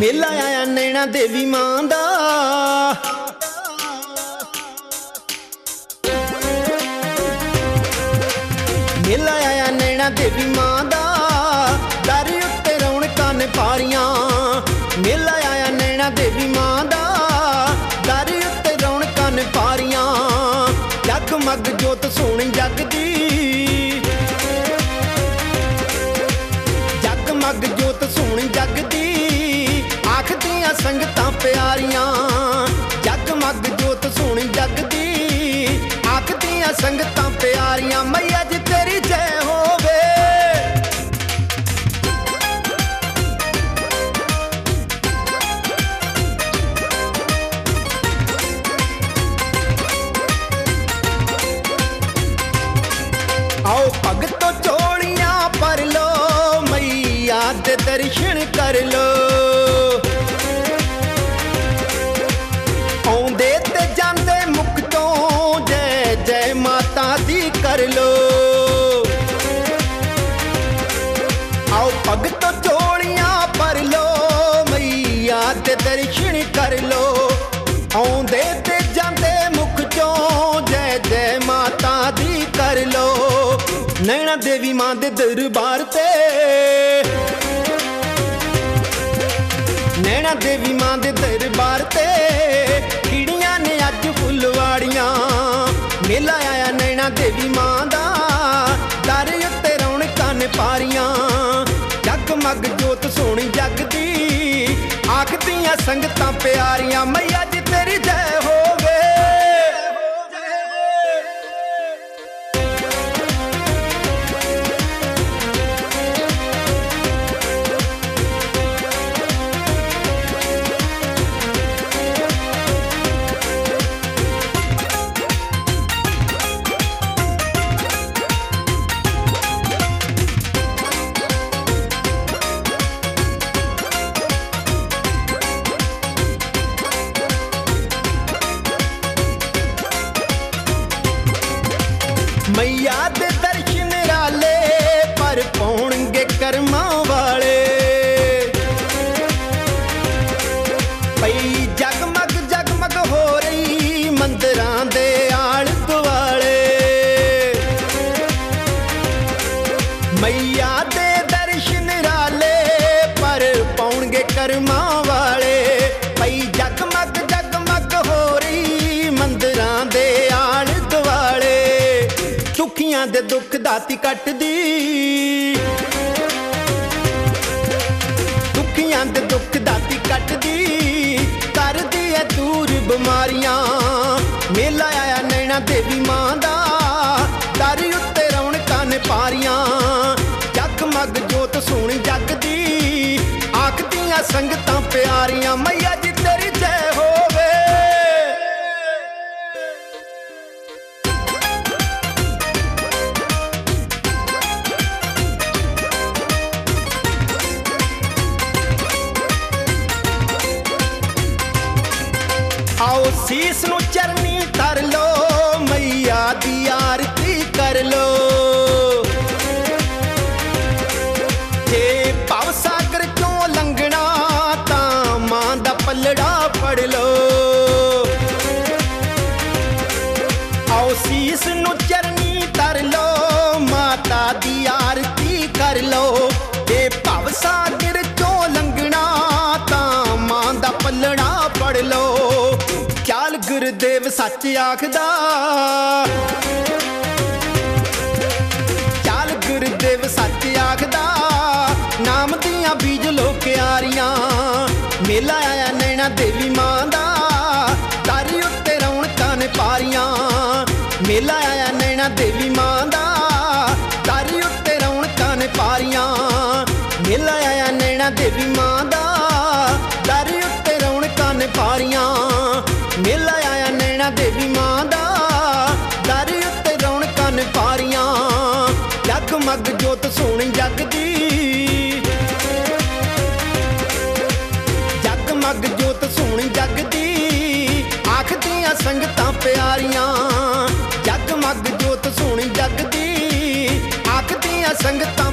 मेला आया नैना देवी मां दा। मेला आया नैना देवी मां दा, दर उत्ते रौनकां ने पारियां। मेला आया नैना देवी मां दा, दर उत्ते रौनकां ने पारियां। जगमग जोत सोहनी जगदी, जगमग जोत सोहनी जगदी, आखदियां संगतां प्यारियां। जगमग जोत सोहनी जगदी, आखदियां संगतां प्यारियां। मैया जी तेरी जय होवे, आओ भगतो झोलियां भर लो, मैया दे दर्शन कर लो। आउंदे ते जांदे मुख तो जय जय माता दी कर लो। आओ भगतो झोलियां भर लो, मैया दे दर्शन कर लो। आउंदे ते जांदे मुख चों जय जय माता दी कर लो। नैना देवी मां दे दरबार ते, नैना देवी मां दे दरबार ते, खिड़ियां ने अज फुलवाड़ियां। मेला आया नैना देवी मां दा, दर उत्ते रौनकां ने पारियां। जगमग जोत सोहनी जगदी, आखदियां संगतां प्यारियां। मैया जी तेरी जय होवे, मैया दे दर्शन राले पर पाउणगे करमां वाले। पई जगमग जगमग हो रही मंदिरां दे आले दुआले। मैया दे दर्शन राले पर पाउणगे करमां वाले। पई जगमग जगमग हो रही मंदिरां दे आले दुआले। दुखियां दे दुख दाती कटदी, दुखियां दे दुख दाती कटदी, करदी है दूर बीमारियां। मेला आया नैना देवी मां दा, दर उत्ते रौनकां ने पारियां। जगमग जोत सोहनी जगदी, आखदियां संगतां प्यारियां। मैया जी तेरी जय होवे, आओ सीस नू चरनी धर लो, मैया दी आरती कर लो। जे भव सागर चों लंघना तां मां दा पलड़ा फड़ लो। आओ सीस नू चरनी धर लो, माता दी आरती कर लो। जे भव सागर चों लंघना तां मां दा पलड़ा फड़ लो। चाल गुरुदेव सच आखदा, चाल गुरुदेव सच आखदा, नाम दियां बीज लो क्यारियां। मेला आया नैना देवी मां दा, दर उत्ते रौनकां ने पारियां। मेला आया नैना देवी मां दा, दर उत्ते रौनकां ने पारियां। मेला आया नैना देवी मां दा, दर उत्ते रौनकां ने पारियां। मेला आया नैना देवी मां दा, दर उत्ते रौनकां ने पारियां। जगमग जोत सोहनी जगदी, जगमग जोत सोहनी जगदी, आखदियां संगतां प्यारियां। जगमग जोत सोहनी जगदी, आखदियां संगतां